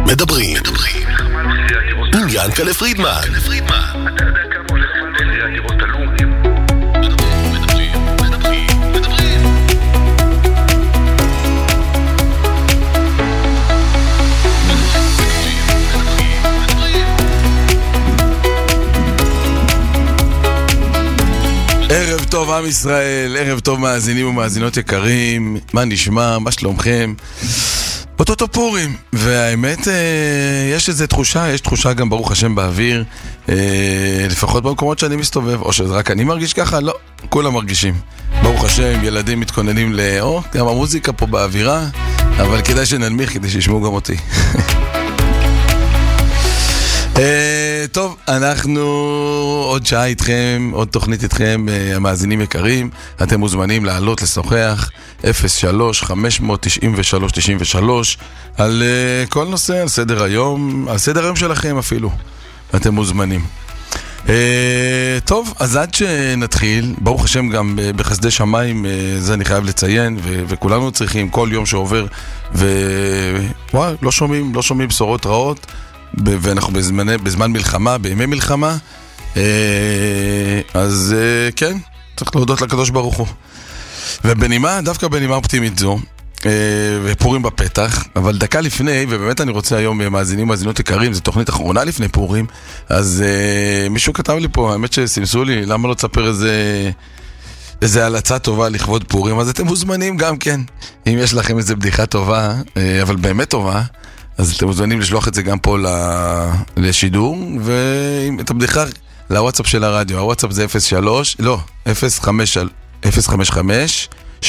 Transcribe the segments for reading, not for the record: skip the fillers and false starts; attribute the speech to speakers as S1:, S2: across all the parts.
S1: מדברים עם ינקלה פרידמן.
S2: אתה יודע כמה הולך מחירי הדירות עלו?
S3: ערב טוב עם ישראל, ערב טוב מאזינים ומאזינות יקרים. מה נשמע? מה שלומכם? אותו פורים, והאמת יש איזו תחושה, יש תחושה גם ברוך השם באוויר, לפחות במקומות שאני מסתובב, או שזה רק אני מרגיש ככה? לא, כולם מרגישים. ברוך השם, ילדים מתכוננים גם המוזיקה פה באווירה, אבל כדאי שננמיך כדי שישמעו גם אותי. טוב, אנחנו עוד שעה איתכם, עוד תוכנית איתכם, המאזינים יקרים. אתם מוזמנים לעלות לשוחח 03-593-93 על כל נושא, על סדר היום, על סדר היום שלכם אפילו. אתם מוזמנים. טוב, אז עד שנתחיל, ברוך השם גם בחסדי שמיים, זה אני חייב לציין, וכולנו צריכים כל יום שעובר, ווואי, לא שומעים בשורות רעות, ואנחנו בזמן מלחמה, בימי מלחמה, אז כן, צריך להודות לקדוש ברוך הוא. ובנימה, דווקא בנימה אופטימית זו, ופורים בפתח, אבל דקה לפני, ובאמת אני רוצה היום מאזינות יקרים, זו תוכנית אחרונה לפני פורים, אז מישהו כתב לי פה, האמת שסימסו לי, למה לא תספר איזה הלצה טובה לכבוד פורים, אז אתם מוזמנים גם כן, אם יש לכם איזה בדיחה טובה, אבל באמת טובה, אז אתם מוזמנים לשלוח את זה גם פה לשידור, ואת הבדיחה לוואטסאפ של הרדיו. הוואטסאפ זה 055-333-9393,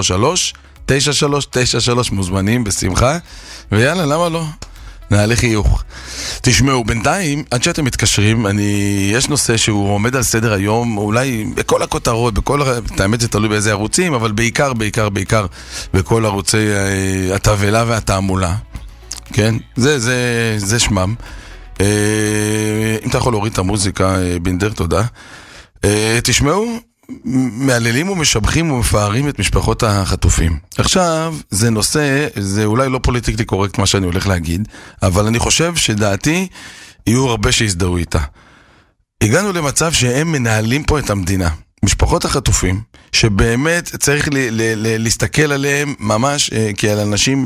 S3: מוזמנים בשמחה, ויאללה, למה לא? נעלה חיוך. תשמעו, בינתיים, עד שאתם מתקשרים, יש נושא שהוא עומד על סדר היום, אולי בכל הכותרות, האמת זה תלוי באיזה ערוצים, אבל בעיקר בכל ערוצי התבלה והתעמולה. כן, זה שמם. אם אתה יכול להוריד את המוזיקה, בינדר, תודה. תשמעו, מעללים ומשבחים ומפארים את משפחות החטופים. עכשיו, זה נושא, זה אולי לא פוליטיקלי קורקט מה שאני הולך להגיד, אבל אני חושב שדעתי יהיו הרבה שיזדהו איתה. הגענו למצב שהם מנהלים פה את המדינה. משפחות החטופים, שבאמת צריך להסתכל עליהם ממש כעל אנשים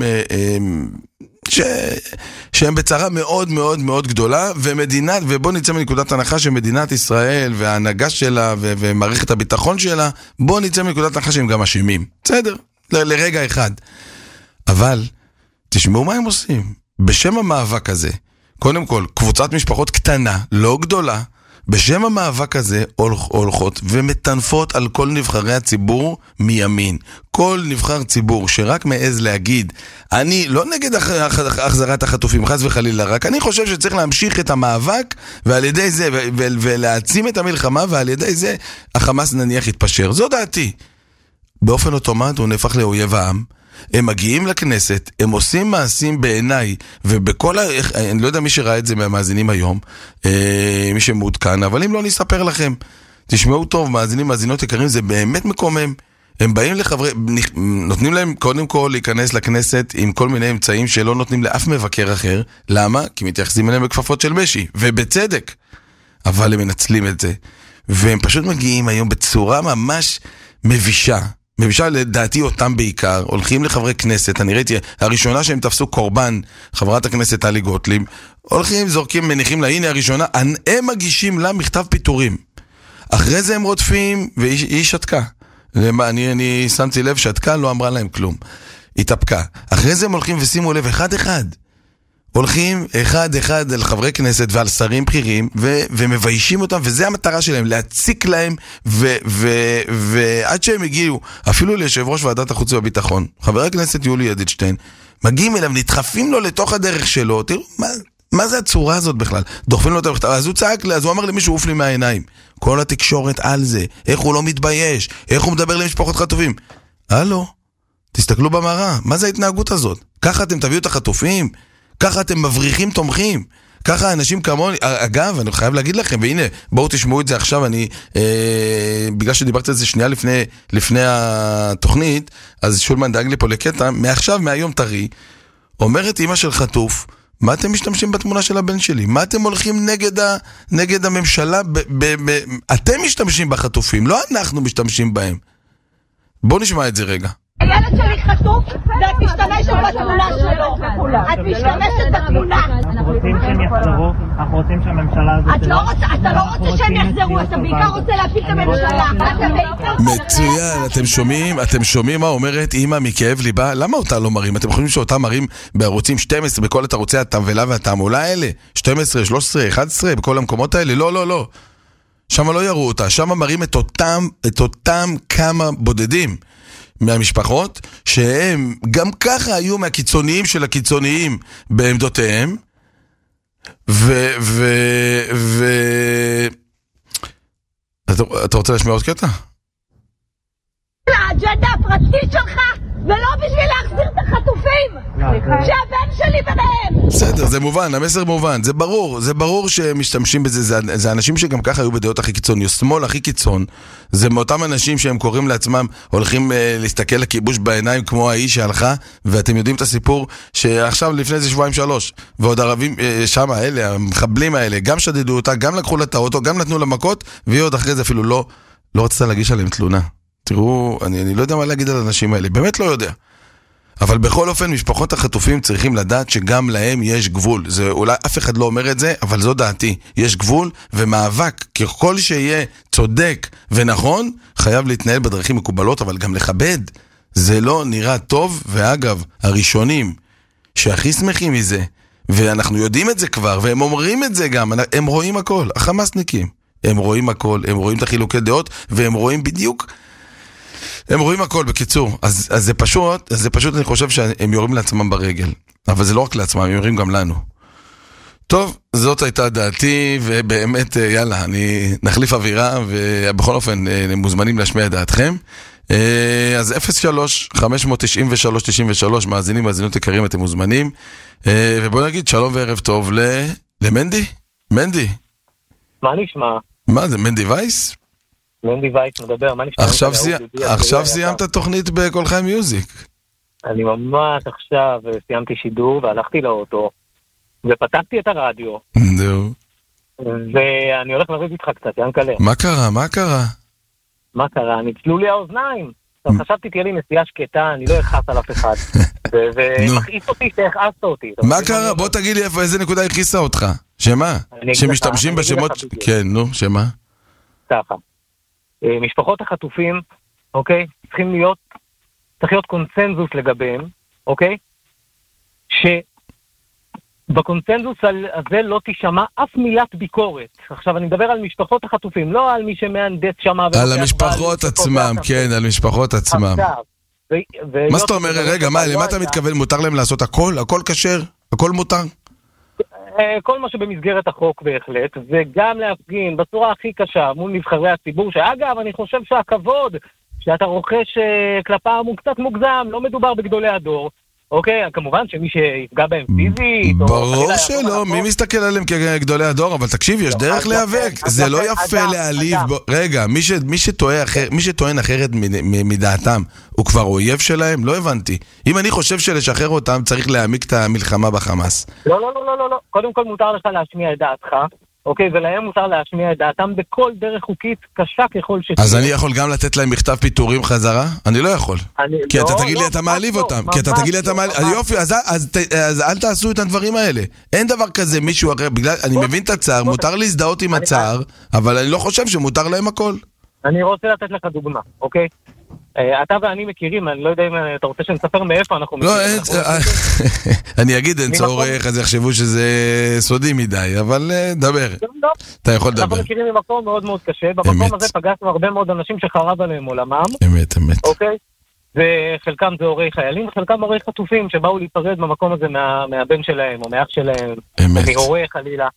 S3: שהם בצרה מאוד מאוד מאוד גדולה, ובוא נצא מנקודת הנחה שמדינת ישראל וההנהגה שלה ומערכת הביטחון שלה, בוא נצא מנקודת הנחה שהם גם אשמים. בסדר, לרגע אחד. אבל תשמעו מה הם עושים. בשם המאבק הזה, קודם כל, קבוצת משפחות קטנה, לא גדולה, בשם המאבק הזה הולכות ומטנפות על כל נבחרי הציבור מימין. כל נבחר ציבור שרק מעז להגיד, אני לא נגד החזרת החטופים, חס וחלילה, רק אני חושב שצריך להמשיך את המאבק, ועל ידי זה, ולהעצים את המלחמה, ועל ידי זה החמאס נניח יתפשר. זו דעתי. באופן אוטומט הוא נהפך לאויב העם. הם מגיעים לכנסת, הם עושים מעשים בעיניי, ובכל אני לא יודע מי שראה את זה מהמאזינים היום, מי שמעודכן, אבל אם לא נספר לכם, תשמעו טוב, מאזינות יקרים, זה באמת מקומם. הם באים נותנים להם קודם כל להיכנס לכנסת עם כל מיני אמצעים שלא נותנים לאף מבקר אחר. למה? כי מתייחסים אליהם בכפפות של משי, ובצדק. אבל הם מנצלים את זה. והם פשוט מגיעים היום בצורה ממש מבישה לדעתי אותם בעיקר, הולכים לחברי כנסת, אני ראיתי, הראשונה שהם תפסו קורבן, חברת הכנסת טלי גוטליב, הולכים, זורקים, מניחים לה, הנה הראשונה, הם מגישים לה מכתב פיטורים. אחרי זה הם רודפים, והיא שתקה. אני שמתי לב, שתקה, לא אמרה להם כלום. היא תפקה. אחרי זה הם הולכים ושימו לב, אחד. הולכים אחד על חברי כנסת ועל שרים בכירים ומביישים אותם, וזה המטרה שלהם, להציק להם, ועד שהם הגיעו אפילו ליושב ראש ועדת החוץ והביטחון, חבר הכנסת יולי אדלשטיין, מגיעים אליו, נדחפים לו לתוך הדרך שלו. תראו, מה זה הצורה הזאת בכלל? דוחפים לו את המכתב, אז הוא צעק לה, אז הוא אמר למישהו, עוף לי מהעיניים. כל התקשורת על זה, איך הוא לא מתבייש, איך הוא מדבר למשפחות חטופים. הלו, תסתכלו במראה, מה זה ההתנהגות הזאת? ככה אתם תביאו את החטופים? ככה אתם מבריחים תומכים, ככה אנשים כמוני, אגב, אני חייב להגיד לכם, והנה, בואו תשמעו את זה עכשיו, בגלל שדיברתי על זה שנייה לפני התוכנית, אז שולמן דאג לי פה לקטע, מהיום טרי, אומרת אמא של חטוף, מה אתם משתמשים בתמונה של הבן שלי? מה אתם הולכים נגד הממשלה? אתם משתמשים בחטופים, לא אנחנו משתמשים בהם. בואו נשמע את זה רגע.
S4: הילד שלי חטוף, ואת משתמשת בתמונה שלו. את משתמשת בתמונה.
S5: אנחנו רוצים שהם יחזרו, אנחנו רוצים שהממשלה הזאת...
S4: אתה לא רוצה שהם יחזרו, אתה בעיקר רוצה להפיל את הממשלה.
S3: מצוין, אתם שומעים מה אומרת אמא מכאב ליבה? למה אותה לא מראים? אתם חושבים שאותה מראים בערוצים 12, בכל ערוצי התבלה והתעמולה האלה? 12, 13, 11, בכל המקומות האלה? לא. שם לא יראו אותה, שם מראים את אותם כמה בודדים מהמשפחות, שהם גם ככה היו מהקיצוניים של הקיצוניים בעמדותיהם, אתה רוצה להשמיע עוד קטע?
S4: האג'נדה הפרטית שלך, ולא בשביל להחזיר את החטופים, שהבן שלי ביניהם.
S3: בסדר, זה מובן, המסר מובן, זה ברור שמשתמשים בזה, זה אנשים שגם ככה היו בדעות הכי קיצוניות, שמאל הכי קיצון, זה מאותם אנשים שהם קוראים לעצמם, הולכים להסתכל לכיבוש בעיניים כמו האיש שהלכה, ואתם יודעים את הסיפור שעכשיו לפני זה 2-3, ועוד ערבים שם, האלה, המחבלים האלה, גם שדדו אותה, גם לקחו לה את האוטו, גם נתנו לה מכות, והיא עוד אחרי זה אפילו לא רצתה להגיש עליהם תלונה. תראו, אני לא יודע מה להגיד על האנשים האלה, באמת לא יודע. אבל בכל אופן, משפחות החטופים צריכים לדעת שגם להם יש גבול. זה אולי אף אחד לא אומר את זה, אבל זו דעתי. יש גבול ומאבק, ככל שיהיה צודק ונכון, חייב להתנהל בדרכים מקובלות, אבל גם לכבד. זה לא נראה טוב, ואגב, הראשונים שהכי שמחים מזה, ואנחנו יודעים את זה כבר, והם אומרים את זה גם, הם רואים הכל, החמאסניקים. הם רואים הכל, הם רואים את החילוקי דעות, והם רואים בדיוק... הם רואים הכל בקיצור, אז זה פשוט אני חושב שהם יורים לעצמם ברגל, אבל זה לא רק לעצמם, הם יורים גם לנו. טוב, זאת הייתה דעתי, ובאמת יאללה, נחליף אווירה, ובכל אופן מוזמנים להשמיע את דעתכם. אז 03-593-93, מאזינות יקרים, אתם מוזמנים, ובואו נגיד שלום וערב טוב למנדי. מנדי,
S5: מה נשמע?
S3: מה זה, מנדי וייס?
S5: מנדי וייס מדבר, מה נשמע?
S3: עכשיו סיימת תוכנית בכל חיים מיוזיק.
S5: אני ממש עכשיו סיימתי שידור והלכתי לאוטו ופתחתי את הרדיו.
S3: זהו.
S5: ואני הולך לריב איתך קצת, ינקלה.
S3: מה קרה?
S5: מה קרה? ניצלו לי האוזניים. חשבתי תהיה לי נסיעה שקטה, אני לא אכעס על אף אחד. ומכעיס אותי שהכעסת אותי.
S3: מה קרה? בוא תגיד לי איזה נקודה הכעיסה אותך. שמה? שמשתמשים בשמות... כן, נו, שמה?
S5: ככה. משפחות החטופים, אוקיי? צריך להיות קונצנזוס לגביהם, אוקיי? שבקונצנזוס הזה לא תשמע אף מילת ביקורת. עכשיו אני מדבר על משפחות החטופים, לא על מי שמהנדס שמה...
S3: על המשפחות עצמם, כן, על משפחות עצמם. מה זאת אומרת? רגע, למה אתה מתכוון? מותר להם לעשות הכל? הכל כשר? הכל מותר?
S5: כל מה שבמסגרת החוק בהחלט, וגם להפגין בצורה הכי קשה מול נבחרי הציבור, שאגב, אני חושב שהכבוד שאתה רוכש כלפם הוא קצת מוגזם, לא מדובר בגדולי הדור, אוקיי? כמובן שמי שיפגע בהם פיזית...
S3: ברור שלא, מי מסתכל עליהם כגדולי הדור, אבל תקשיב, יש דרך להיאבק, זה לא יפה להעליב... רגע, מי שטוען אחרת מדעתם, הוא כבר אויב שלהם? לא הבנתי. אם אני חושב שלשחרר אותם, צריך להעמיק את המלחמה בחמאס.
S5: לא. קודם כל מותר לך להשמיע את דעתך, אוקיי? ולהם מותר להשמיע את דעתם בכל דרך חוקית קשה ככל שתהיה.
S3: אז אני יכול גם לתת להם מכתב פיטורים חזרה? אני לא יכול. כי אתה תגיד לי אתה מעליב אותם. כי אתה תגיד לי אתה מעליב... יופי, אז אל תעשו את הדברים האלה. אין דבר כזה מישהו אחר, אני מבין את הצער, מותר להזדהות עם הצער, אבל אני לא חושב שמותר להם הכל.
S5: אני רוצה לתת לך דוגמה, אוקיי? אתה ואני מכירים, אני לא יודע אם אתה רוצה שנספר מאיפה אנחנו מכירים.
S3: אני אגיד אין צורך, אז יחשבו שזה סודי מדי, אבל דבר. אתה יכול לדבר.
S5: אנחנו מכירים ממקום מאוד מאוד קשה, במקום הזה פגשנו הרבה מאוד אנשים שחרב עליהם עולמם.
S3: אמת.
S5: אוקיי? וחלקם זה הורי חיילים, וחלקם הורי חטופים שבאו להיפרד במקום הזה מהבן שלהם, או מאח שלהם, או מהורי חלילה.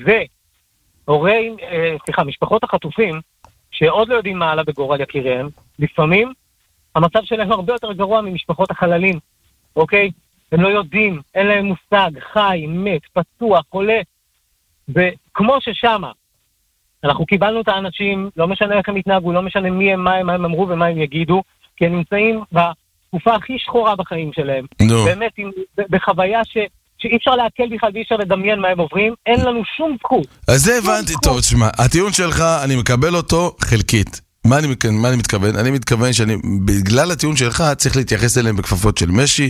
S5: משפחות החטופים, שעוד לא יודעים מה עלה בגורל יקיריהם, לפעמים המצב שלהם הרבה יותר גרוע ממשפחות החללים, אוקיי? הם לא יודעים, אין להם מושג, חי, מת, פצוע, חולה, וכמו ששמה, אנחנו קיבלנו את האנשים, לא משנה איך הם התנהגו, לא משנה מי הם, מה הם אמרו ומה הם יגידו, כי הם נמצאים בתקופה הכי שחורה בחיים שלהם. באמת, בחוויה שאי אפשר להקל בכלל ואי אפשר לדמיין מה הם עוברים, אין לנו שום זכות.
S3: אז זה הבנתי, טוב, תשמע, הטיעון שלך, אני מקבל אותו חלקית. מה אני מתכוון? אני מתכוון שאני, בגלל הטיעון שלך, צריך להתייחס אליהם בכפפות של משי,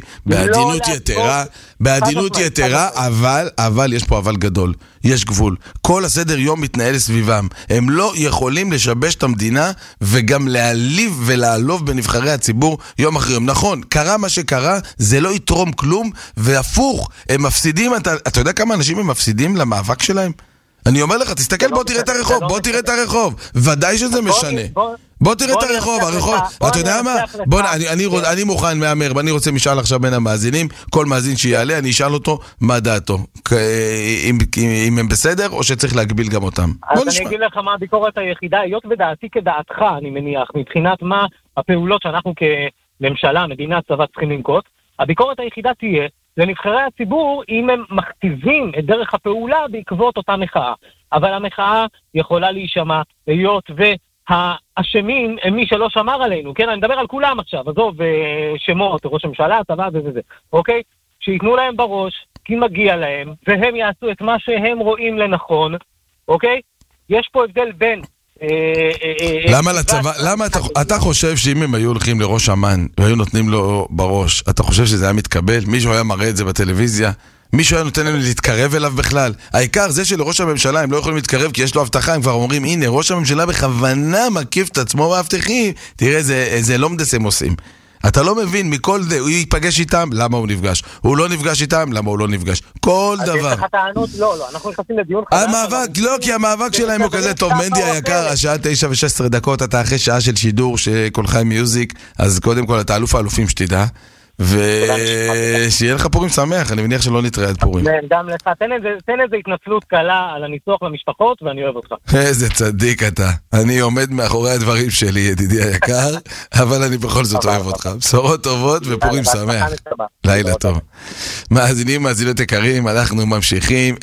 S3: בעדינות יתרה, אבל יש פה אבל גדול. יש גבול. כל הסדר יום מתנהל סביבם. הם לא יכולים לשבש את המדינה, וגם להעליב ולעלוב בנבחרי הציבור יום אחרי יום. נכון, קרה מה שקרה, זה לא יתרום כלום, והפוך, הם מפסידים, אתה יודע כמה אנשים הם מפסידים למאבק שלהם? אני אומר לך, תסתכל, בוא תראה את הרחוב, ודאי שזה משנה. בוא תראה את הרחוב, אתה יודע מה? אני מוכן מהמר, ואני רוצה משאל עכשיו בין המאזינים, כל מאזין שיעלה, אני אשאל אותו מה דעתו, אם הם בסדר, או שצריך להגביל גם אותם.
S5: אז אני אגיד לך מה הביקורת היחידה, היות ודעתי כדעתך, אני מניח, מבחינת מה הפעולות שאנחנו כממשלה, מדינה, צבא צריכים לנקוט, הביקורת היחידה תהיה, לנבחרי הציבור, אם הם מכתיבים את דרך הפעולה בעקבות אותה מחאה. אבל המחאה יכולה להישמע, היות והאשמים הם מי שלא שמר עלינו. כן, אני מדבר על כולם עכשיו, עזוב, שמות, ראש הממשלה, צבא וזה. אוקיי? שיתנו להם בראש, כי מגיע להם, והם יעשו את מה שהם רואים לנכון. אוקיי? יש פה הבדל בין...
S3: למה אתה חושב שאם הם היו הולכים לראש אמן והיו נותנים לו בראש, אתה חושב שזה היה מתקבל? מישהו היה מראה את זה בטלוויזיה? מישהו היה נותן להם להתקרב אליו בכלל? העיקר זה שלראש הממשלה הם לא יכולים להתקרב כי יש לו הבטחה, הם כבר אומרים הנה ראש הממשלה בכוונה מקיף את עצמו בהבטחים, תראה איזה לומדס הם עושים. אתה לא מבין, מכל זה, הוא ייפגש איתם, למה הוא נפגש? הוא לא נפגש איתם, למה הוא לא נפגש? כל דבר.
S5: אז יש לך טענות? לא, אנחנו נכנסים לדיון חדש.
S3: המאבק, לא, כי המאבק שלהם הוא כזה טוב. מנדי היקר, השעה 9:16, אתה אחרי שעה של שידור שכל חי מיוזיק, אז קודם כל אתה אלוף האלופים שתדע, ושיהיה לך פורים שמח, אני מניח שלא נתראה עד פורים.
S5: גם לך, תן איזה התנצלות קלה על הניסוח למשפחות, ואני אוהב אותך.
S3: איזה צדיק אתה. אני עומד מאחורי הדברים שלי, ידידי היקר, אבל אני בכל זאת אוהב אותך. בשורות טובות ופורים שמח. לילה טוב. מאזינות יקרים, אנחנו ממשיכים,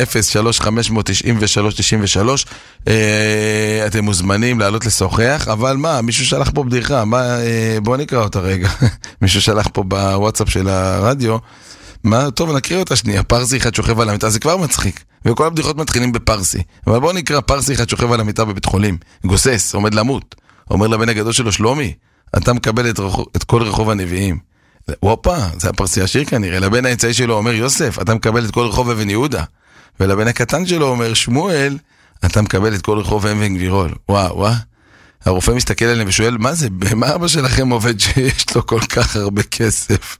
S3: 03-593-93, אתם מוזמנים לעלות לשוחח, אבל מה, מישהו שלח פה בדיחה, בוא נקרא אותה רגע. מישהו שלח פה בוואטסאפ של הרדיו, מה, טוב, נקריא אותה שנייה, פרסי אחד שוכב על המיטה, זה כבר מצחיק, וכל הבדיחות מתחילים בפרסי, אבל בואו נקרא, פרסי אחד שוכב על המיטה בבית חולים, גוסס, עומד למות, אומר לבן הגדול שלו, שלומי, אתה מקבל את כל רחוב הנביאים, וופה, זה הפרסי השיר כנראה, לבן האמצעי שלו אומר, יוסף, אתה מקבל את כל רחוב אבן יהודה, ולבן הקטן שלו אומר, שמואל, אתה מקבל את כל רחוב אבן גבירול, וואו, הרופא מסתכל עליהם ושואל, מה זה? מה אבא שלכם עובד שיש לו כל כך הרבה כסף?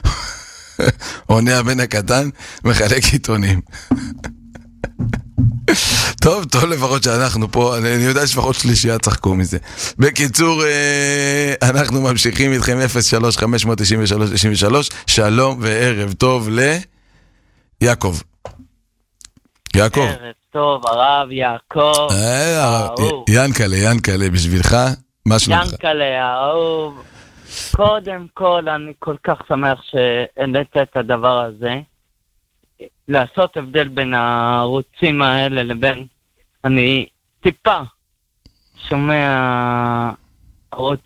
S3: עונה הבן הקטן, מחלק עיתונים. טוב, לפחות שאנחנו פה, אני יודע שפחות שלישייה צחקו מזה. בקיצור, אנחנו ממשיכים איתכם 03-593-93, שלום וערב טוב ליעקב. יעקב.
S6: ערב טוב, הרב יעקב.
S3: ינקלה, בשבילך, מה שלומך?
S6: ינקלה, האהוב. קודם כל, אני כל כך שמח שהעלית את הדבר הזה. לעשות הבדל בין הערוצים האלה לבין... אני טיפה שומע ערוץ...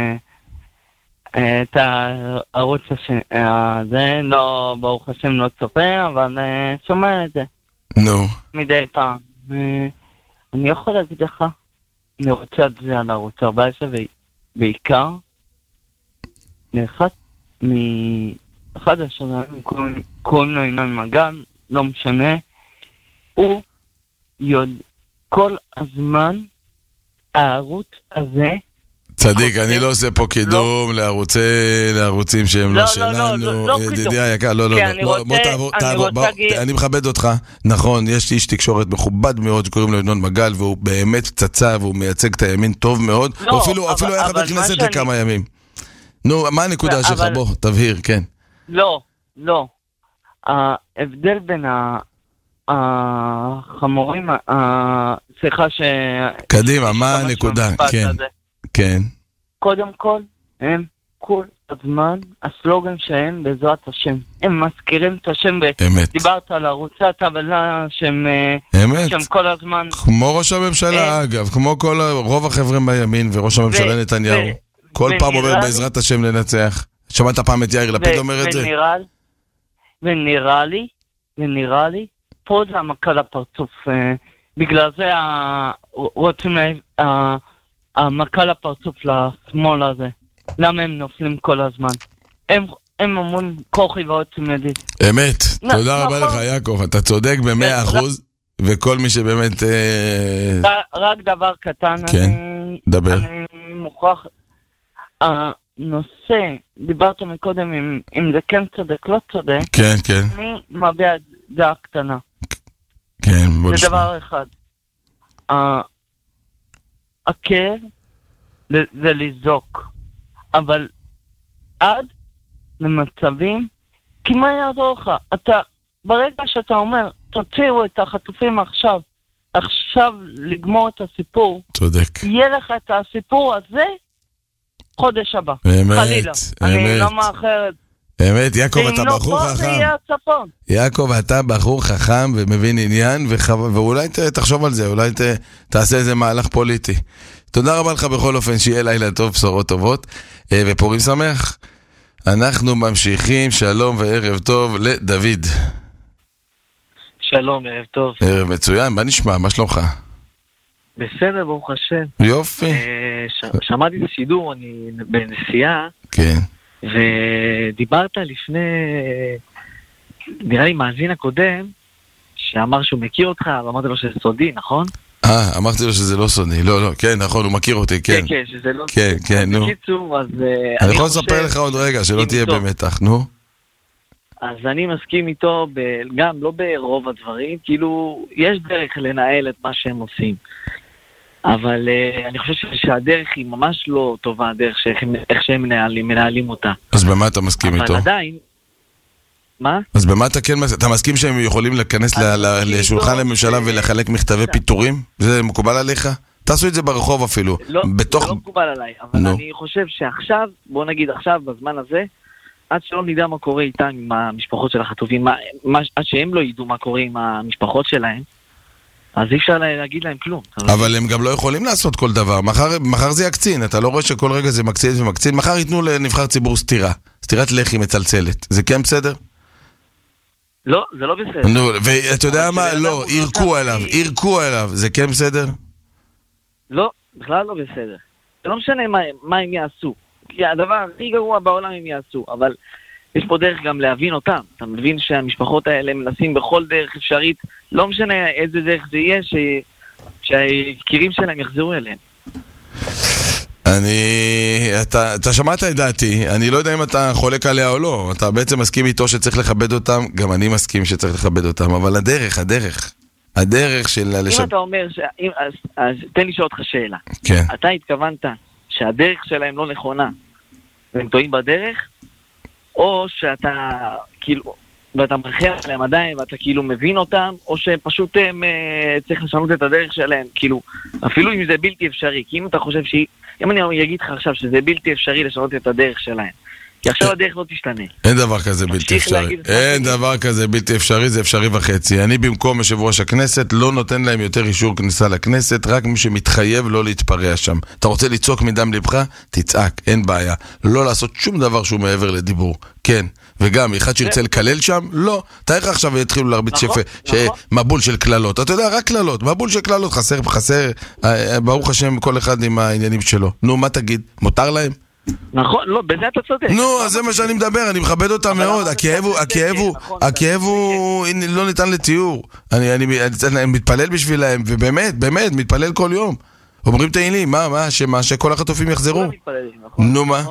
S6: את הערוץ הזה, לא, ברוך השם לא צופה, אבל שומע את זה.
S3: נו.
S6: מדי פעם. אני יכול להגיד לך, אני רוצה את זה על ערוץ 14, ובעיקר, אחד השרעים, קוראים לו ינון מגל, לא משנה, הוא כל הזמן, הערוץ הזה,
S3: צדיק, אני לא עושה פה קידום לערוצים שהם לא שלנו. ידידי היקר, בוא תעבור, אני מכבד אותך. נכון, יש איש תקשורת מכובד מאוד שקוראים לו ינון מגל, והוא באמת פצצה, והוא מייצג את הימין טוב מאוד. אפילו היה חבר כנסת לכמה ימים. נו, מה הנקודה שלך? בוא, תבהיר, כן.
S6: לא. ההבדל בין החמורים, סליחה ש...
S3: קדימה, מה הנקודה? כן.
S6: קודם כל, הם כל הזמן, הסלוגן שלהם בעזרת השם. הם מזכירים את השם, דיברת על ערוצי התבלה שהם כל הזמן...
S3: כמו ראש הממשלה, אגב, כמו רוב החבר'ה בימין וראש הממשלה נתניהו. כל פעם אומר בעזרת השם לנצח. שמעת פעם את יאיר לפיד אומר את זה?
S6: ונראה לי ונראה לי, פה זה המכה לפרצוף. בגלל זה רוצים המכה לפרצוף לשמאל הזה. למה הם נופלים כל הזמן? הם המון כוחי ועוצם ידי.
S3: אמת, תודה רבה לך יעקב, אתה צודק ב100%, וכל מי שבאמת...
S6: רק דבר קטן,
S3: כן, דבר.
S6: אני מוכרח... הנושא, דיברת מקודם אם זה כן צודק, לא צודק.
S3: כן, כן.
S6: אני מביע דעה קטנה.
S3: כן, בוא
S6: זה
S3: נשמע.
S6: דבר אחד. הכאב זה לזעוק, אבל עד למצבים, כי מה יעזור לך? ברגע שאתה אומר, תוציאו את החטופים עכשיו לגמור את הסיפור,
S3: צודק.
S6: יהיה לך את הסיפור הזה חודש הבא.
S3: אמת,
S6: חלילה. אני לא מאחרת.
S3: אמת, יעקב, אתה בחור
S6: ואם לא פה זה
S3: חכם.
S6: יהיה הצפון.
S3: יעקב, אתה בחור חכם ומבין עניין, ואולי תחשוב על זה, אולי תעשה איזה מהלך פוליטי. תודה רבה לך בכל אופן, שיהיה לילה טוב, בשורות טובות, ופורים שמח. אנחנו ממשיכים, שלום וערב טוב לדוד.
S5: שלום, ערב טוב.
S3: ערב מצוין, מה נשמע? מה שלומך?
S5: בסדר, ברוך השם.
S3: יופי.
S5: שמעתי את השידור, אני בנסיעה,
S3: כן.
S5: ודיברת לפני, נראה לי מאזין הקודם, שאמר שהוא מכיר אותך, ואמרת לו שזה סודי, נכון?
S3: אמרתי לו שזה לא סודי, לא, כן, נכון, הוא מכיר אותי, כן.
S5: כן, שזה לא
S3: כן, כן, נו.
S5: בקיצור, אז...
S3: אני יכול לספר לך עוד רגע, שלא תהיה במתח, נו.
S5: אז אני מסכים איתו, גם לא ברוב הדברים, כאילו, יש דרך לנהל את מה שהם עושים. אבל אני חושב שהדרך היא ממש לא טובה, הדרך איך שהם מנהלים אותה.
S3: אז במה אתה מסכים איתו?
S5: אבל עדיין... מה?
S3: אז במה אתה כן מסכים? אתה מסכים שהם יכולים להיכנס לשולחן הממשלה ולחלק מכתבי פיטורים? זה מקובל עליך? תעשו את זה ברחוב אפילו.
S5: לא, זה לא מקובל עליי, אבל אני חושב שעכשיו, בוא נגיד עכשיו, בזמן הזה, עד שלא נדע מה קורה איתם, עם המשפחות של החטופים, עד שהם לא ידעו מה קורה עם המשפחות שלהם, אז אי אפשר להגיד להם כלום.
S3: אבל הם גם לא יכולים לעשות כל דבר. מחר זה יקצין, אתה לא רואה שכל רגע זה מקצין ומקצין. מחר ייתנו לנבחר ציבור סטירת לחי מצלצלת. זה כן בסדר?
S5: לא, זה לא בסדר.
S3: נו, ואתה יודע מה? לא, ירקו עליו. זה כן בסדר?
S5: לא, בכלל לא בסדר. זה לא משנה מה הם יעשו. כי הדבר הכי גרוע בעולם הם יעשו, אבל יש פה דרך גם להבין אותם. אתה מבין שהמשפחות האלה מנסים בכל דרך אפשרית, לא משנה איזה דרך זה יהיה, שהיקירים שלהם יחזרו אליהם.
S3: אתה שמעת את דעתי, אני לא יודע אם אתה חולק עליה או לא, אתה בעצם מסכים איתו שצריך לכבד אותם, גם אני מסכים שצריך לכבד אותם, אבל הדרך של...
S5: אם אתה אומר, אז תן לי לשאול אותך שאלה.
S3: כן.
S5: אתה התכוונת שהדרך שלהם לא נכונה, והם טועים בדרך, או שאתה כאילו, ואתה מרחח עליהם עדיין, ואתה כאילו מבין אותם, או שפשוט צריך לשנות את הדרך שלהם, כאילו, אפילו אם זה בלתי אפשרי, כי אם אתה חושב אם אני אגיד לך עכשיו שזה בלתי אפשרי לשנות את הדרך שלהם, כי עכשיו הדרך לא תשתנה.
S3: אין דבר כזה בלתי אפשרי. אין דבר כזה בלתי אפשרי, זה אפשרי וחצי. אני במקום יושב ראש הכנסת לא נותן להם יותר אישור כניסה לכנסת, רק מי שמתחייב לא להתפרע שם. אתה רוצה לצעוק מדם לבך? תצעק, אין בעיה. לא לעשות שום דבר שהוא מעבר לדיבור. כן. וגם, אחד שירצה לקלל שם? לא. תאריך עכשיו יתחילו להרביץ מבול של כללות. אתה יודע, רק כללות. מבול של כללות חסר, ברוך השם, כל אחד עם העניינים שלו. נו, מה תגיד? מותר להם?
S5: נכון, לא, בזה אתה צודק.
S3: נו, אז זה מה שאני מדבר, אני מכבד אותם מאוד. הכאב הוא לא ניתן לתיאור. אני מתפלל בשבילהם, ובאמת, מתפלל כל יום. אומרים תהילים, מה, שכל החטופים יחזרו? נו, מה?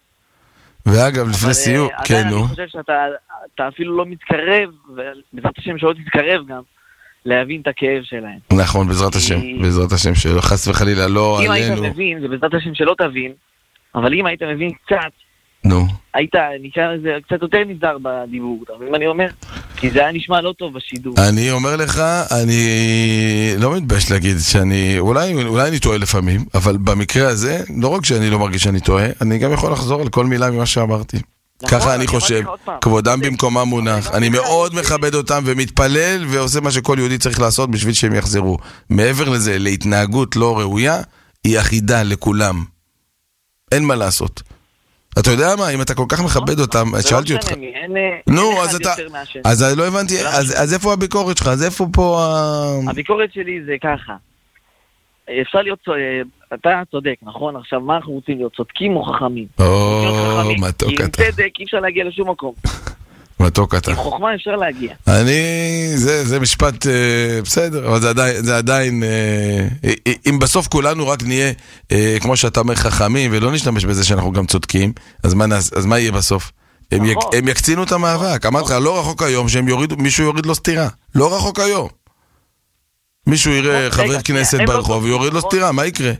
S3: ואגב, לפני סיום, כן, נו.
S5: אני חושב שאתה אפילו לא מתקרב, ובעזרת השם שלא תתקרב גם, להבין את הכאב שלהם.
S3: נכון, בעזרת השם שלא, חס וחלילה, לא עלינו.
S5: אם היית מבין, זה בעזרת השם שלא תבין, אבל אם היית מבין קצת,
S3: נו.
S5: היית נקרא לזה קצת יותר נזהר בדיבור, אתה מבין מה אני אומר? כי זה היה נשמע לא טוב בשידור.
S3: אני אומר לך, אני לא מתבייש להגיד שאני, אולי אני טועה לפעמים, אבל במקרה הזה, לא רק שאני לא מרגיש שאני טועה, אני גם יכול לחזור על כל מילה ממה שאמרתי. ככה אני חושב, כבודם במקומם מונח. אני מאוד מכבד אותם ומתפלל ועושה מה שכל יהודי צריך לעשות בשביל שהם יחזרו. מעבר לזה, להתנהגות לא ראויה, היא אחידה לכולם. אין מה לעשות. אתה יודע מה, אם אתה כל כך מכבד אותם, שאלתי אותך. נו, אז לא הבנתי, אז איפה הביקורת שלך? אז איפה פה
S7: הביקורת שלי זה ככה. אפשר להיות, אתה צודק, נכון? עכשיו, מה אנחנו רוצים להיות, צודקים או חכמים?
S3: מתוק אתה.
S7: כי עם צדק אי אפשר להגיע לשום מקום.
S3: מתוק אתה.
S7: עם חוכמה אפשר להגיע.
S3: זה משפט בסדר, אבל זה עדיין, אם בסוף כולנו רק נהיה, כמו שאתה אומר, חכמים, ולא נשתמש בזה שאנחנו גם צודקים, אז מה יהיה בסוף? הם יקצינו את המאבק. אמרתי לך, לא רחוק היום מישהו יוריד לו סתירה. לא רחוק היום. מישהו יראה חבר כנסת ברחוב ויוריד לו סתירה, מה יקרה?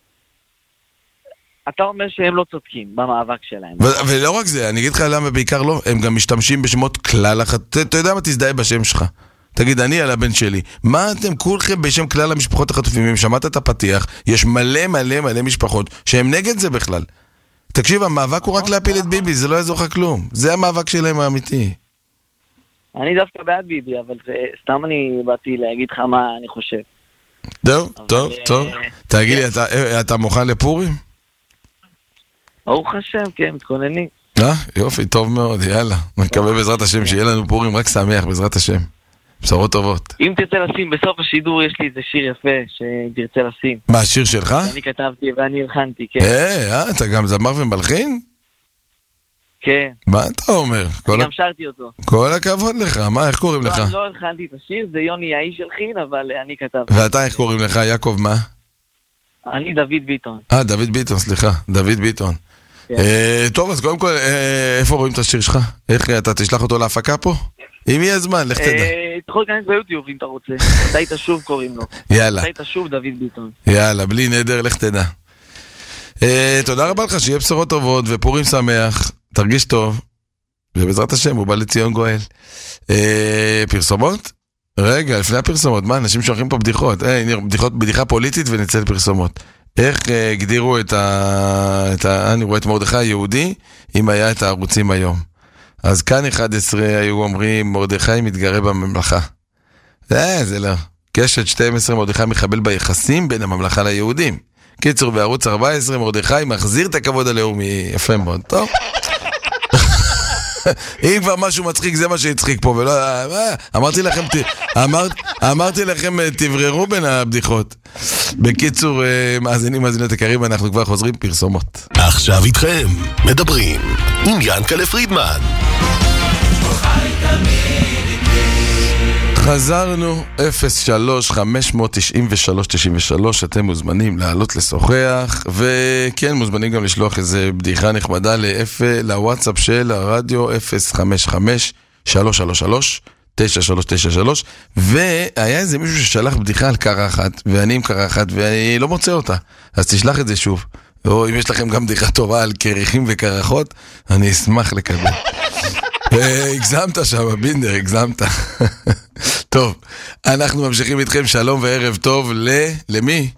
S7: אתה אומר שהם לא צודקים במאבק שלהם.
S3: ולא רק זה, אני אגיד לך למה בעיקר לא, הם גם משתמשים בשמות כלל אתה יודע מה, תזדהה בשם שלך. תגיד, אני על הבן שלי. מה אתם כולכם בשם כלל המשפחות החטופים? אם שמעת את הפתיח, יש מלא מלא מלא משפחות שהם נגד זה בכלל. תקשיב, המאבק הוא רק להפיל את ביבי, זה לא יעזור לך כלום. זה המאבק שלהם האמיתי.
S7: אני דווקא בעד ביבי, אבל סתם אני באתי להגיד לך מה אני חושב.
S3: טוב. תגיד לי, אתה מוכן לפורים?
S7: ברוך השם, כן, מתכוננים.
S3: יופי, טוב מאוד, יאללה. מקווה בעזרת השם שיהיה לנו פורים רק שמח, בעזרת השם. בשורות טובות.
S7: אם תרצה לשים, בסוף השידור יש לי איזה שיר יפה שאם תרצה לשים.
S3: מה, השיר שלך?
S7: אני כתבתי ואני הלחנתי, כן.
S3: אתה גם זמר ומלחין?
S7: כן.
S3: מה אתה אומר?
S7: אני גם שרתי אותו.
S3: כל הכבוד לך, מה, איך קוראים לך?
S7: לא הלחנתי את השיר, זה יוני האיש הלחין, אבל אני כתבתי.
S3: ואתה איך קוראים לך, יעקב מה?
S7: אני דוד ביטון.
S3: דוד ביטון, סליחה, דוד ביטון. טוב, אז קודם כל, איפה רואים את השיר שלך? איך אתה תשלח אותו להפקה פה? אם יהיה זמן, לך תדע.
S7: אתה יכול להיכנס ביוטיוב אם אתה רוצה. אתה היית שוב קוראים לו.
S3: יאללה.
S7: אתה היית שוב דוד ביטון.
S3: יאללה, בלי נדר, לך תדע. תודה רבה לך, שיהיה בשורות טובות ופורים שמח. תרגיש טוב. ובעזרת השם, הוא בא לציון גואל. פרסומות? רגע, לפני הפרסומות, מה? אנשים שולחים פה בדיחות. בדיחה פוליטית ונצא לפרסומות. איך הגדירו אני רואה את מרדכי היהודי, אם היה את הערוצים היום. אז כאן 11 היו אומרים, מרדכי מתגרה בממלכה. זה לא. קשת 12, מרדכי מחבל ביחסים בין הממלכה ליהודים. קיצור, בערוץ 14, מרדכי מחזיר את הכבוד הלאומי. יפה מאוד, טוב? אם כבר משהו מצחיק, זה מה שהצחיק פה, ולא... אמרתי לכם, תבררו בין הבדיחות. בקיצור, מאזינות יקרים, אנחנו כבר חוזרים פרסומות.
S1: עכשיו איתכם, מדברים עם ינקלה פרידמן.
S3: חזרנו, 03-593-93, אתם מוזמנים לעלות לשוחח, וכן, מוזמנים גם לשלוח איזה בדיחה נחמדה לוואטסאפ של הרדיו 055-333-9393, והיה איזה מישהו ששלח בדיחה על קרחת, ואני עם קרחת, ואני לא מוצא אותה, אז תשלח את זה שוב. או אם יש לכם גם בדיחה טובה על קרחים וקרחות, אני אשמח לקבל. הגזמת שם, בינדר, הגזמת. טוב, אנחנו ממשיכים איתכם, שלום וערב טוב למי?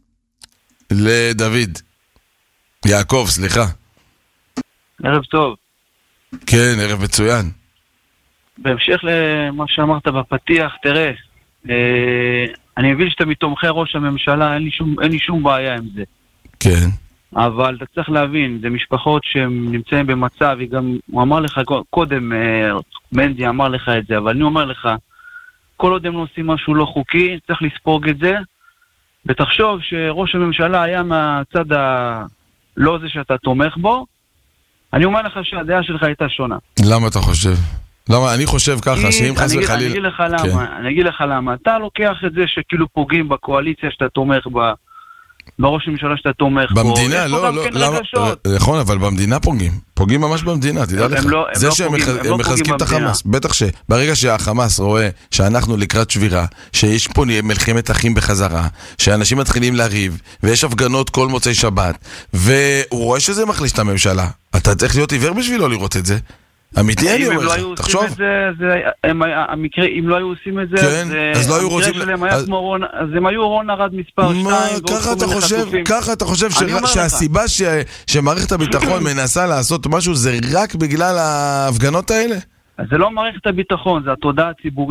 S3: לדוד. יעקב, סליחה.
S8: ערב טוב.
S3: כן, ערב מצוין.
S8: בהמשך למה שאמרת בפתיח, תראה, אני מבין שאתה מתומכי ראש הממשלה, אין לי שום בעיה עם זה.
S3: כן.
S8: אבל אתה צריך להבין, זה משפחות שהם נמצאים במצב, הוא אמר לך קודם, מנדי אמר לך את זה, אבל אני אומר לך, כל עוד הם לא עושים משהו לא חוקי, צריך לספוג את זה, ותחשוב שראש הממשלה היה מהצד לא זה שאתה תומך בו, אני אומר לך שהדעה שלך הייתה שונה.
S3: למה אתה חושב? למה? אני חושב ככה, שאם חס וחליל...
S8: אני אגיד לך למה, אתה לוקח את זה שכאילו פוגעים בקואליציה שאתה תומך בה, בראש הממשלה שאתה תומך בו.
S3: במדינה, לא, נכון, אבל במדינה פוגעים ממש במדינה, תדע לך. זה שהם מחזקים את החמאס, בטח שברגע שהחמאס רואה שאנחנו לקראת שבירה, שיש פה מלחמת אחים בחזרה, שאנשים מתחילים להריב, ויש הפגנות כל מוצאי שבת, והוא רואה שזה מחליש את הממשלה, אתה צריך להיות עיוור בשבילו לראות את זה. אמיתי אני אומר לך, תחשוב.
S8: המקרה, אם לא היו עושים את זה, המקרה שלהם היה כמו רון, אז הם היו רון ארד מספר 2.
S3: ככה אתה חושב שהסיבה שמערכת הביטחון מנסה לעשות משהו זה רק בגלל ההפגנות האלה?
S8: אז זה לא מערכת הביטחון, זה התודעה הציבורית.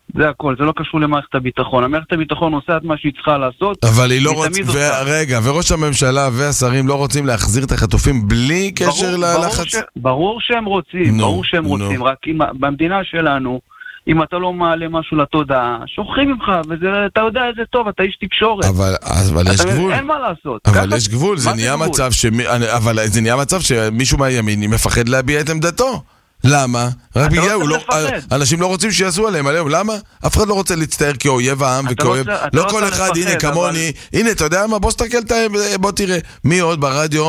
S8: זה הכל, זה לא קשור למערכת הביטחון. המערכת הביטחון עושה את מה שהיא צריכה לעשות.
S3: אבל היא לא רוצה, רגע, וראש הממשלה והשרים לא רוצים להחזיר את החטופים בלי קשר ללחץ?
S8: ברור שהם רוצים, ברור שהם רוצים, רק במדינה שלנו, אם אתה לא מעלה משהו לתודעה, שוכחים ממך, ואתה יודע איזה טוב, אתה איש תקשורת.
S3: אבל יש גבול.
S8: אין מה לעשות.
S3: אבל יש גבול, זה נהיה מצב שמישהו מהימין מפחד להביע את עמדתו. למה? רק בגלל, אנשים לא רוצים שיעשו עליהם, למה? אף אחד לא רוצה להצטער כאויב העם וכאויב, לא כל אחד, הנה כמוני, הנה אתה יודע מה, בוא סתכל, בוא תראה, מי עוד ברדיו,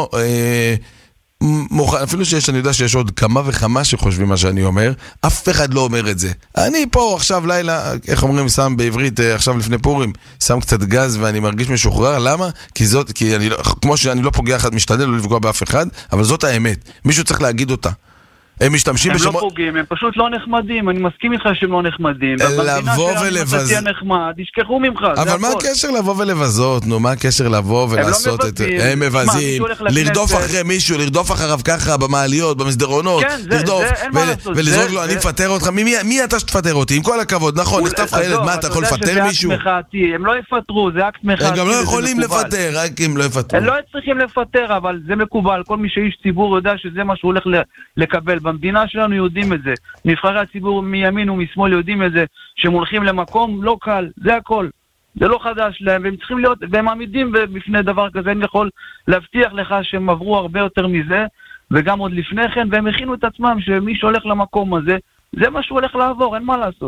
S3: אפילו אני יודע שיש עוד כמה וכמה שחושבים מה שאני אומר, אף אחד לא אומר את זה. אני פה עכשיו לילה, איך אומרים, שם בעברית עכשיו לפני פורים, שם קצת גז ואני מרגיש משוחרר. למה? כי אני, כמו שאני לא פוגע אחד, משתדל לא לפגוע באף אחד, אבל זאת האמת. מישהו צריך להגיד אותה. הם משתמשים
S8: הם לא פוגעים, הם פשוט לא נחמדים, אני מסכים איתך שהם לא נחמדים.
S3: לבוא ולבז...
S8: תשכחו ממך,
S3: אבל מה הקשר לבוא ולבזות? נו, מה הקשר לבוא ולעשות את... הם מבזים, לרדוף אחרי מישהו, לרדוף אחריו ככה במעליות, במסדרונות, לרדוף ולזרוק לו, אני מפטר אותך. מי אתה שתפטר אותי? עם כל הכבוד, נכון, נכתב לך ילד, מה, אתה יכול לפטר מישהו?
S8: הם לא יפטרו, זה אקט מחאתי.
S3: הם גם לא יכולים לפטר, רק אם לא יפטרו.
S8: הם לא צריכים לפטר, אבל זה מקובל. כל מי שאיש ציבור יודע שזה מה שהוא הולך לקבל. במדינה שלנו יודעים את זה. נבחרי הציבור מימין ומשמאל יודעים את זה, שהם הולכים למקום לא קל, זה הכל. זה לא חדש להם, והם צריכים להיות, והם עמידים בפני דבר כזה. אני יכול להבטיח לך שהם עברו הרבה יותר מזה, וגם עוד לפני כן, והם הכינו את עצמם שמי שהולך למקום הזה, זה מה שהוא הולך לעבור, אין מה לעשות.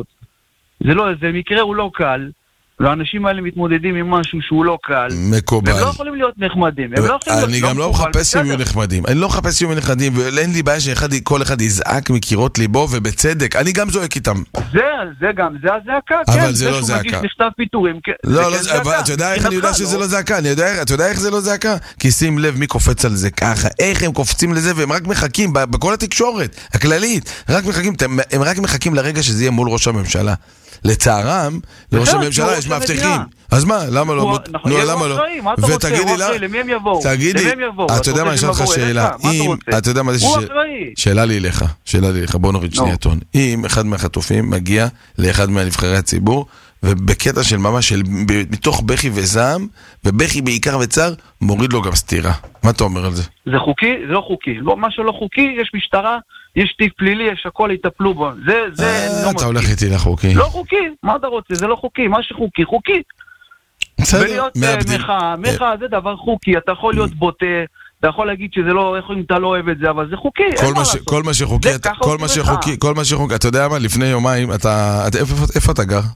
S8: זה מקרה הוא לא קל, והאנשים האלה מתמודדים עם משהו שהוא לא קל.
S3: מקובל.
S8: הם לא יכולים להיות נחמדים.
S3: אני גם לא מחפש שהם יהיו נחמדים. אני לא מחפש שהם יהיו נחמדים, ואין לי בעיה שכל אחד יזעק מקירות ליבו, ובצדק. אני גם זועק איתם.
S8: זה גם, זה הזעקה, כן.
S3: אבל זה לא זעקה.
S8: מגיש מכתב פיטורים.
S3: לא, אבל אתה יודע איך אני יודע שזה לא זעקה? אתה יודע איך זה לא זעקה? כי שים לב מי קופץ על זה ככה. איך הם קופצים לזה, והם רק מחכים, בכל התקשורת הכללית, הם רק מחכים לרגע שזה יהיה מול ראש הממשלה. לצערם, לראש הממשלה יש מאבטחים. אז מה? למה לא? נו, למה לא? ותגידי לה,
S8: למי הם יבואו?
S3: תגידי, אתה יודע מה, יש לך שאלה. אתה יודע מה זה שאלה לי אליך, בוא נוריד שנייה טון. אם אחד מהחטופים מגיע לאחד מהנבחרי הציבור, ובקטע של ממש, מתוך בכי וזעם, ובכי בעיקר וצער, מוריד לו גם סתירה. מה אתה אומר על זה?
S8: זה חוקי? זה לא חוקי. מה שלא חוקי, יש משטרה, יש תיק פלילי, יש הכל, יטפלו בו. זה לא
S3: אתה הולך איתי לחוקי.
S8: לא חוקי, מה אתה רוצה? זה לא חוקי. מה שחוקי, חוקי. ולהיות מחאה זה דבר חוקי. אתה יכול להיות בוטה, אתה יכול להגיד שזה לא, איך אם אתה לא אוהב את זה, אבל זה חוקי.
S3: כל מה שחוקי, כל מה שחוקי. אתה יודע מה? לפני יומיים, איפה אתה גר?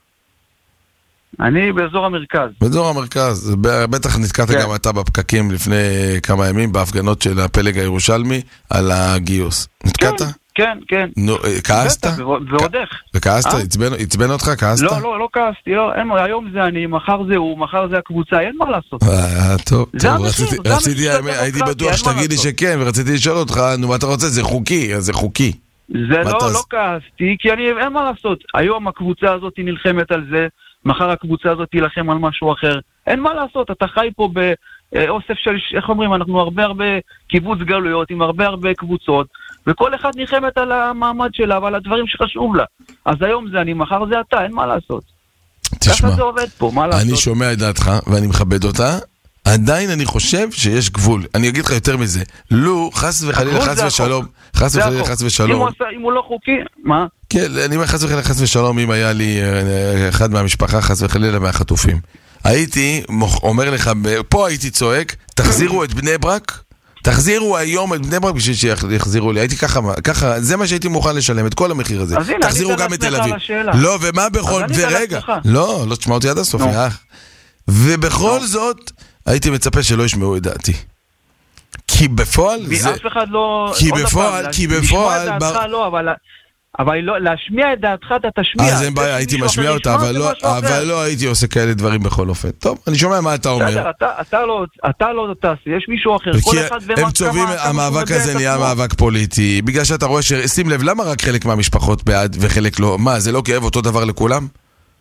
S8: אני באזור המרכז.
S3: באזור המרכז, בטח נתקעת גם אתה בפקקים לפני כמה ימים בהפגנות של הפלג הירושלמי על הגיוס. נתקעת?
S8: כן.
S3: נו, כעסת?
S8: ועוד איך.
S3: וכעסת? עצבן אותך? כעסת?
S8: לא כעסתי, היום זה אני, מחר זה הוא, מחר זה הקבוצה, אין מה לעשות.
S3: טוב, הייתי בטוח שתגיד לי שכן, ורציתי לשאול אותך, נו, מה אתה רוצה? זה חוקי, אז זה חוקי.
S8: זה לא כעסתי, כי אין מה לעשות. היום הקבוצה הזאת נלחמת על זה, מחר הקבוצה הזאת תילחם על משהו אחר. אין מה לעשות, אתה חי פה באוסף של, איך אומרים, אנחנו הרבה קיבוץ גלויות עם הרבה קבוצות, וכל אחד נלחמת על המעמד שלה ועל הדברים שחשוב לה. אז היום זה אני, מחר זה אתה, אין מה לעשות.
S3: תשמע,
S8: ככה זה עובד פה, מה לעשות?
S3: אני שומע את דעתך ואני מכבד אותה, עדיין אני חושב שיש גבול. אני אגיד לך יותר מזה, לו חס וחלילה חס ושלום,
S8: אם הוא לא חוקי, מה?
S3: כן, אני אומר חס ושלום, אם היה לי אחד מהמשפחה חס וחלילה מהחטופים, הייתי אומר לך, פה הייתי צועק, תחזירו את בני ברק, תחזירו היום את בני ברק בשביל שיחזירו לי. הייתי ככה, זה מה שהייתי מוכן לשלם, את כל המחיר הזה. תחזירו גם את תל אביב. לא, ומה בכל, ורגע, לא תשמע אותי עד הסוף, ובכל זאת הייתי מצפה שלא ישמעו את דעתי. כי בפועל זה...
S8: אף אחד לא...
S3: כי בפועל...
S8: אבל להשמיע את דעתך אתה תשמיע.
S3: אז אין בעיה, הייתי משמיע אותה, אבל לא הייתי עושה כאלה דברים בכל אופן. טוב, אני שומע מה אתה אומר.
S8: אתה לא טס, יש מישהו אחר.
S3: הם צובעים, המאבק הזה נהיה מאבק פוליטי, בגלל שאתה רואה שים לב, למה רק חלק מהמשפחות בעד וחלק לא? מה, זה לא כאב אותו דבר לכולם?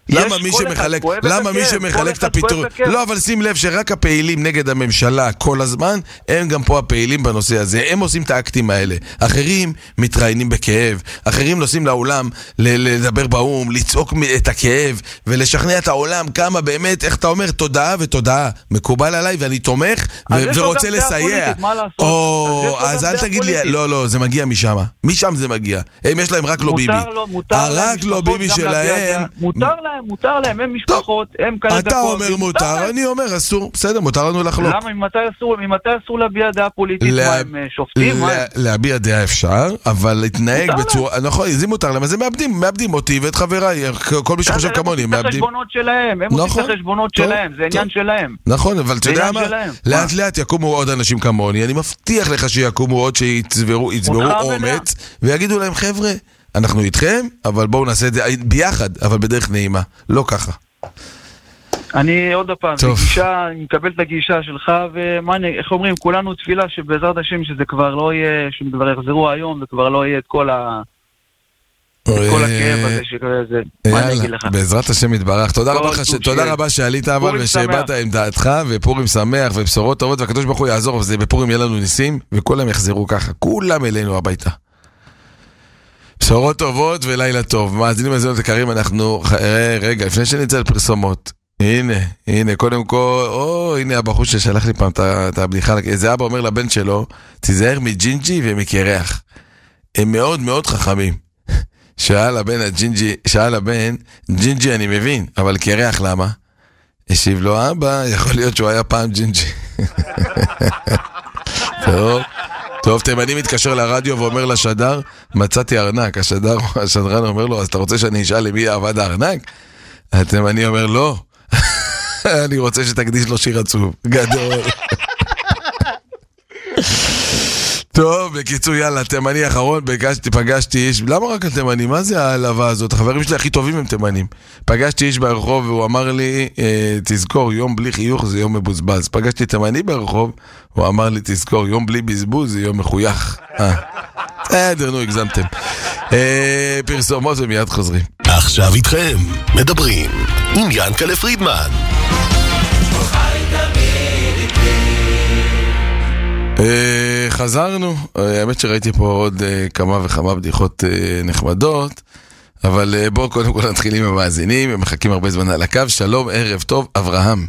S3: למה מי שמחלק את הפיטורים, לא, אבל שים לב שרק הפעילים נגד הממשלה כל הזמן, הם גם פה הפעילים בנושא הזה, הם עושים את האקטים האלה, אחרים מתראיינים בכאב, אחרים נוסעים לעולם לדבר באום, לצעוק את הכאב ולשכנע את העולם כמה באמת, איך אתה אומר, תודעה ותודעה, מקובל עליי ואני תומך ורוצה לסייע. אז אל תגיד לי, לא, זה מגיע משם זה מגיע, הם יש להם רק לא ביבי, רק לא ביבי שלהם.
S8: מותר להם, הם משפחות, הם כאלה דקות.
S3: אתה אומר מותר, אני אומר אסור, בסדר, מותר לנו לחלוק.
S8: למה, ממתי אסור להביע דעה פוליטית, מה הם שופטים?
S3: להביע דעה אפשר, אבל להתנהג בצורה, נכון, זה מותר להם, אז הם מאבדים אותי ואת חבריי, כל מי שחושב כמוני, הם מאבדים.
S8: הם עושים את החשבונות שלהם, זה עניין שלהם.
S3: נכון, אבל אתה יודע מה, לאט לאט יקומו עוד אנשים כמוני, אני מבטיח לך שיקומו עוד שיצברו אומץ, ויגידו להם, חבר'ה, אנחנו איתכם, אבל בואו נעשה את זה ביחד, אבל בדרך נעימה, לא ככה.
S8: אני עוד פעם, אני מקבל את הגישה שלך, ואיך אומרים, כולנו תפילה שבעזרת השם שזה כבר לא יהיה, שכבר יחזרו היום, וכבר לא יהיה את כל הכאב הזה שכזה, מה אני אגיד לך?
S3: בעזרת השם יתברך, תודה רבה שעלית אבל ושהבאת עם דעתך, ופורים שמח ובשורות טובות, והקדוש ברוך הוא יעזור, בפורים יהיה לנו ניסים, וכולם יחזרו ככה, כולם אלינו הביתה. בשורות טובות ולילה טוב. מאזינים מאזינות יקרים, אנחנו רגע, לפני שנצא על פרסומות, הנה, קודם כל, הנה הבחור ששלח לי פעם את הבדיחה, איזה אבא אומר לבן שלו, תיזהר מג'ינג'י ומקרח. הם מאוד מאוד חכמים. שאל הבן, ג'ינג'י אני מבין, אבל קרח למה? השיב לו, אבא, יכול להיות שהוא היה פעם ג'ינג'י. טוב, תימני מתקשר לרדיו ואומר לשדר, מצאתי ארנק. השדרן אומר לו, אז אתה רוצה שאני אשאל למי עבד הארנק? התימני אומר, לא. אני רוצה שתקדיש לו שיר עצוב. גדול. טוב, בקיצור, יאללה, תימני האחרון, פגשתי איש, למה רק התימני? מה זה העלבה הזאת? החברים שלי הכי טובים הם תימנים. פגשתי איש ברחוב והוא אמר לי, תזכור, יום בלי חיוך זה יום מבוזבז. פגשתי תימני ברחוב, הוא אמר לי, תזכור, יום בלי בזבוז זה יום מחוייך. נו, הגזמתם. פרסומות ומיד חוזרים.
S1: עכשיו איתכם, מדברים עם ינקלה פרידמן.
S3: חזרנו, האמת שראיתי פה עוד כמה וכמה בדיחות נחמדות, אבל בואו קודם כל נתחיל עם המאזינים, הם מחכים הרבה זמן על הקו. שלום, ערב טוב, אברהם.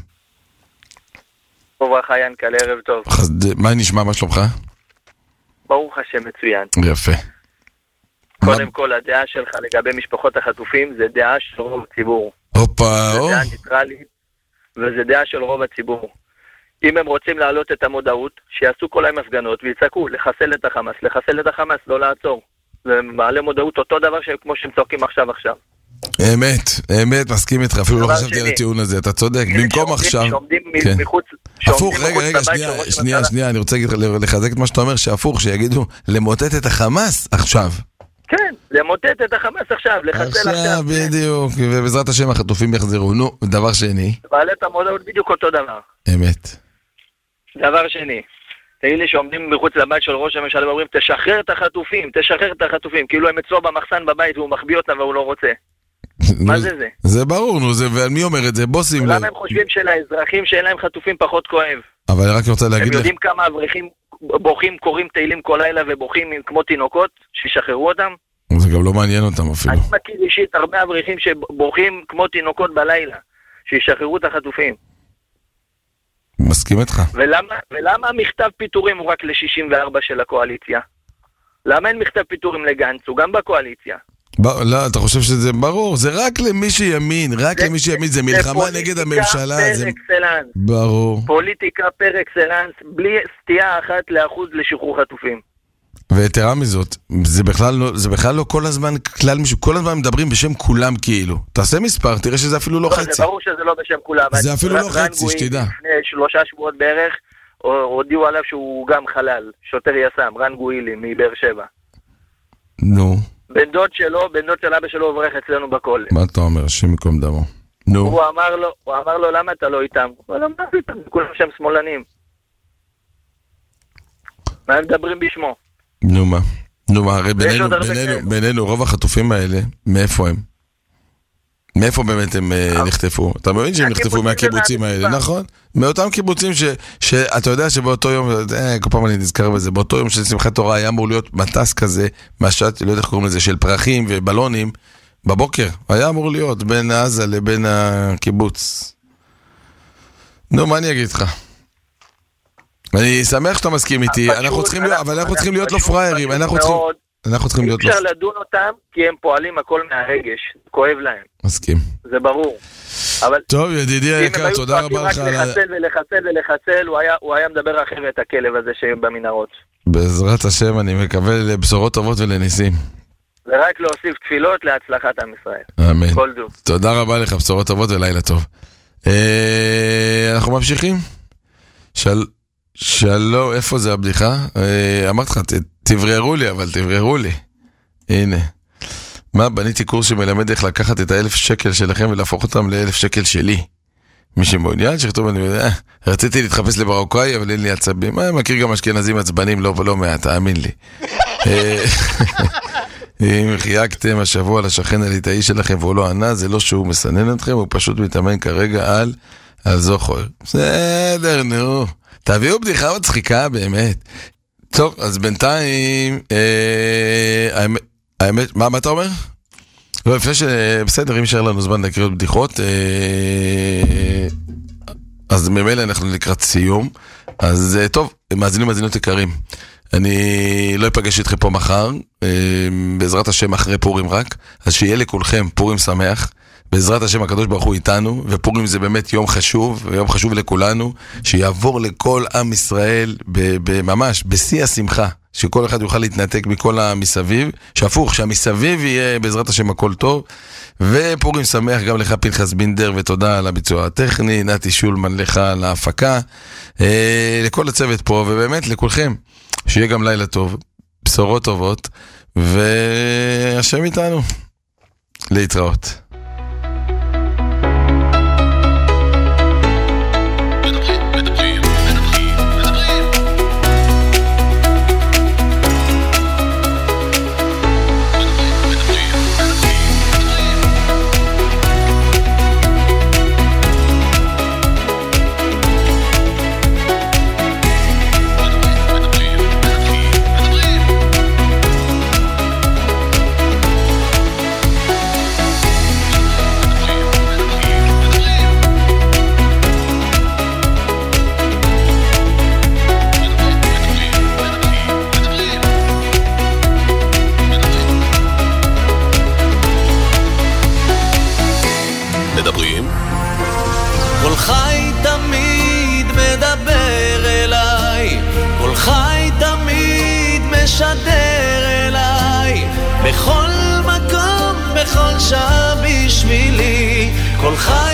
S9: ברוך ינקלה, ערב טוב.
S3: מה נשמע, מה שלומך?
S9: ברוך השם, מצוין.
S3: יפה.
S9: קודם כל, הדעה שלך לגבי משפחות החטופים זה דעה של רוב הציבור.
S3: הופה,
S9: זה דעה ניטרלית, וזה דעה של רוב הציבור. אם הם רוצים להעלות את המודעות, שיעשו כל היום הפגנות ויצעקו, לחסל את החמאס, לא לעצור. ומעלה מודעות אותו דבר כמו שהם צועקים עכשיו.
S3: אמת, מסכים איתך, אפילו לא חשבתי על הטיעון הזה, אתה צודק, במקום עכשיו. הפוך, רגע, שנייה, אני רוצה לחזק את מה שאתה אומר, שהפוך, שיגידו, למוטט את החמאס עכשיו.
S9: כן, למוטט את החמאס עכשיו, לחסל עכשיו.
S3: בדיוק, ובעזרת השם החטופים יחזרו. נו, דבר שני.
S9: מעלה את המודעות בדיוק אותו דבר.
S3: אמת.
S9: דבר שני, תגיד לי שעומדים מחוץ לבית של ראש הממשלה ואומרים, תשחרר את החטופים, כאילו הם אצלו במחסן בבית והוא מחביא אותם והוא לא רוצה. מה זה?
S3: זה ברור, נו, ועל מי אומר את זה? בוסים.
S9: למה הם חושבים שלאזרחים שאין להם חטופים פחות כואב?
S3: אבל אני רק רוצה להגיד לך.
S9: הם יודעים כמה אברכים בוכים, קוראים תהילים כל לילה ובוכים כמו תינוקות, שישחררו אותם?
S3: זה גם לא מעניין אותם אפילו.
S9: אני מכיר אישית הרבה אברכים שבוכים כמו תינוקות בלילה, שישחררו את החטופים.
S3: מסכים איתך.
S9: ולמה המכתב פיטורים הוא רק ל-64 של הקואליציה? למה אין מכתב פיטורים לגנץ? הוא גם בקואליציה.
S3: לא, אתה חושב שזה ברור, זה רק למי שימין, זה מלחמה נגד הממשלה.
S9: פוליטיקה פר אקסלנס.
S3: ברור.
S9: פוליטיקה פר אקסלנס, בלי סטייה אחת לאחוז לשחרור חטופים.
S3: ויתרה מזאת, זה בכלל לא כל הזמן כלל מישהו, כל הזמן מדברים בשם כולם כאילו. תעשה מספר, תראה שזה אפילו לא חצי.
S9: זה ברור שזה לא בשם כולם.
S3: זה אפילו לא חצי, שתדע.
S9: לפני 3 שבועות בערך, הודיעו עליו שהוא גם חלל, שוטר יס"מ, רן גואילי מבאר שבע.
S3: נו.
S9: בן דוד של אבא שלו עוברך אצלנו בכל.
S3: מה אתה אומר? השם יקום דמו. נו.
S9: הוא אמר לו, למה אתה לא איתם? הוא אמר, מה איתם? כולם שם שמאלנים. מה הם מדברים בשמו?
S3: נו מה, הרי בינינו, רוב החטופים האלה, מאיפה הם? מאיפה באמת הם נחטפו? אתה מבין שהם נחטפו מהקיבוצים האלה, נכון? מאותם קיבוצים שאתה יודע שבאותו יום, כל פעם אני נזכר בזה, באותו יום של שמחת תורה היה אמור להיות מטס כזה, משט, לא יודע איך קוראים לזה, של פרחים ובלונים, בבוקר, היה אמור להיות בין עזה לבין הקיבוץ. נו, מה אני אגיד לך? אני שמח שאתה מסכים איתי, אנחנו צריכים להיות לא פריירים, אנחנו צריכים להיות
S9: אפשר לדון אותם כי הם פועלים הכל מהרגש, כואב להם.
S3: מסכים.
S9: זה ברור.
S3: טוב, ידידי היקר, תודה רבה לך.
S9: אם היו צועקים רק לחצל, הוא היה מדבר אחרת הכלב הזה שבמנהרות.
S3: בעזרת השם אני מקווה לבשורות טובות ולניסים.
S9: זה רק להוסיף תפילות להצלחת עם ישראל.
S3: אמן.
S9: כל טוב.
S3: תודה רבה לך, בשורות טובות ולילה טוב. אנחנו ממשיכים? שלום, איפה זה הבדיחה? אמרתי לך, תבררו לי, אבל תבררו לי. הנה. מה, בניתי קורס שמלמד איך לקחת את 1,000 שקל שלכם ולהפוך אותם ל1,000 שקל שלי. מי שמעוניין, שכתוב, אני יודע, רציתי להתחפש למרוקאי, אבל אין לי עצבים. מכיר גם אשכנזים עצבנים, לא מעט, תאמין לי. אם חייגתם השבוע לשכן הליטאי שלכם והוא לא ענה, זה לא שהוא מסנן אתכם, הוא פשוט מתאמן כרגע על זוכר. בסדר, נו. תביאו בדיחה מצחיקה, באמת. טוב, אז בינתיים, האמת, מה אתה אומר? לא, לפני בסדר, אם יישאר לנו זמן להקריא עוד בדיחות, אז ממילא אנחנו לקראת סיום. אז טוב, מאזינות יקרים. אני לא אפגש איתכם פה מחר, בעזרת השם אחרי פורים רק, אז שיהיה לכולכם פורים שמח, בעזרת השם הקדוש ברוך הוא איתנו, ופורים זה באמת יום חשוב, ויום חשוב לכולנו, שיעבור לכל עם ישראל ממש, בשיא השמחה, שכל אחד יוכל להתנתק מכל המסביב, שהפוך, שהמסביב יהיה בעזרת השם הכל טוב, ופורים שמח גם לך פנחס בינדר, ותודה על הביצוע הטכני, נתי שולמן לך על ההפקה, לכל הצוות פה, ובאמת לכולכם, שיהיה גם לילה טוב, בשורות טובות, והשם איתנו. להתראות.
S10: כל חי תמיד מדבר אליי, כל חי תמיד משדר אליי, בכל מקום, בכל שעה בשבילי, כל חי